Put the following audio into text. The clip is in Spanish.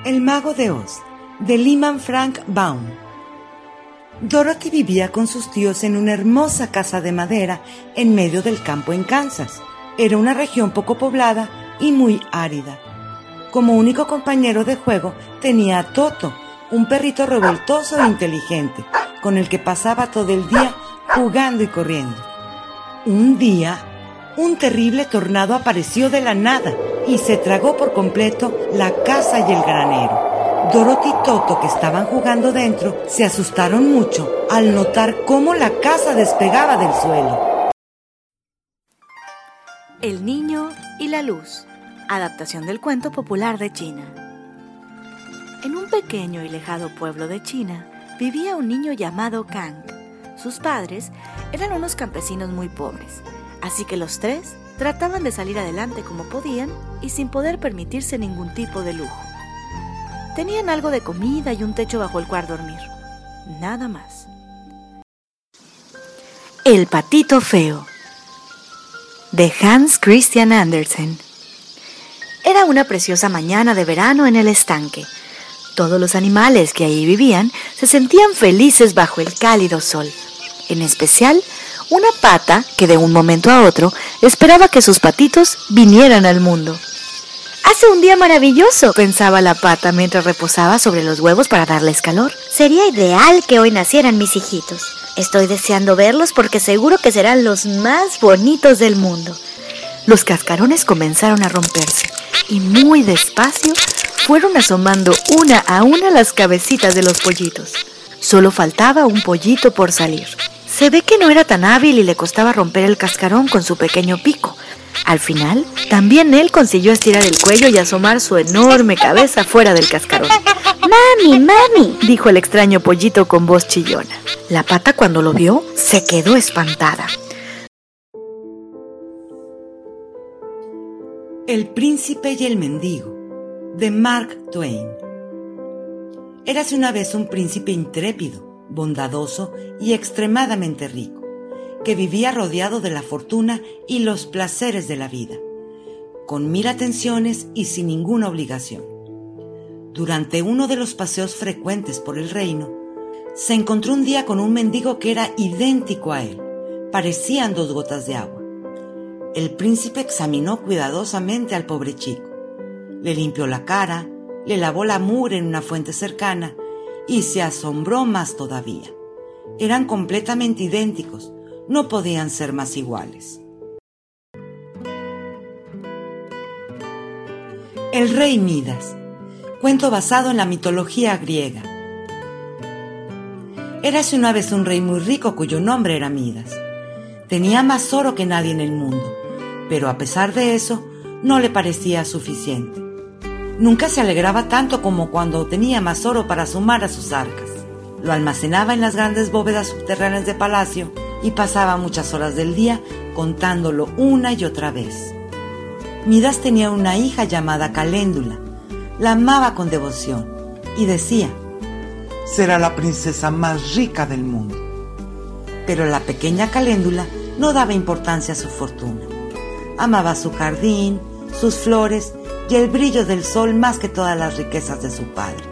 El mago de Oz, de Lyman Frank Baum. Dorothy vivía con sus tíos en una hermosa casa de madera en medio del campo en Kansas. Era una región poco poblada y muy árida. Como único compañero de juego tenía a Toto, un perrito revoltoso e inteligente, con el que pasaba todo el día jugando y corriendo. Un día, un terrible tornado apareció de la nada y se tragó por completo la casa y el granero. Dorothy y Toto, que estaban jugando dentro, se asustaron mucho al notar cómo la casa despegaba del suelo. El niño y la luz, adaptación del cuento popular de China. En un pequeño y lejano pueblo de China vivía un niño llamado Kang. Sus padres eran unos campesinos muy pobres, así que los tres trataban de salir adelante como podían y sin poder permitirse ningún tipo de lujo. Tenían algo de comida y un techo bajo el cual dormir, nada más. El patito feo, de Hans Christian Andersen. Era una preciosa mañana de verano en el estanque. Todos los animales que allí vivían se sentían felices bajo el cálido sol. En especial, una pata que de un momento a otro esperaba que sus patitos vinieran al mundo. «Hace un día maravilloso», pensaba la pata mientras reposaba sobre los huevos para darles calor. «Sería ideal que hoy nacieran mis hijitos. Estoy deseando verlos porque seguro que serán los más bonitos del mundo». Los cascarones comenzaron a romperse y muy despacio fueron asomando una a una las cabecitas de los pollitos. Solo faltaba un pollito por salir. Se ve que no era tan hábil y le costaba romper el cascarón con su pequeño pico. Al final, también él consiguió estirar el cuello y asomar su enorme cabeza fuera del cascarón. «¡Mami, mami!», dijo el extraño pollito con voz chillona. La pata, cuando lo vio, se quedó espantada. El príncipe y el mendigo, de Mark Twain. Érase una vez un príncipe intrépido, bondadoso y extremadamente rico, que vivía rodeado de la fortuna y los placeres de la vida, con 1000 atenciones y sin ninguna obligación. Durante uno de los paseos frecuentes por el reino, se encontró un día con un mendigo que era idéntico a él. Parecían 2 gotas de agua. El príncipe examinó cuidadosamente al pobre chico. Le limpió la cara, le lavó la mugre en una fuente cercana y se asombró más todavía. Eran completamente idénticos, no podían ser más iguales. El rey Midas, cuento basado en la mitología griega. Érase una vez un rey muy rico cuyo nombre era Midas. Tenía más oro que nadie en el mundo, pero a pesar de eso, no le parecía suficiente. Nunca se alegraba tanto como cuando tenía más oro para sumar a sus arcas. Lo almacenaba en las grandes bóvedas subterráneas de palacio y pasaba muchas horas del día contándolo una y otra vez. Midas tenía una hija llamada Caléndula. La amaba con devoción y decía: «Será la princesa más rica del mundo». Pero la pequeña Caléndula no daba importancia a su fortuna. Amaba su jardín, sus flores y el brillo del sol más que todas las riquezas de su padre.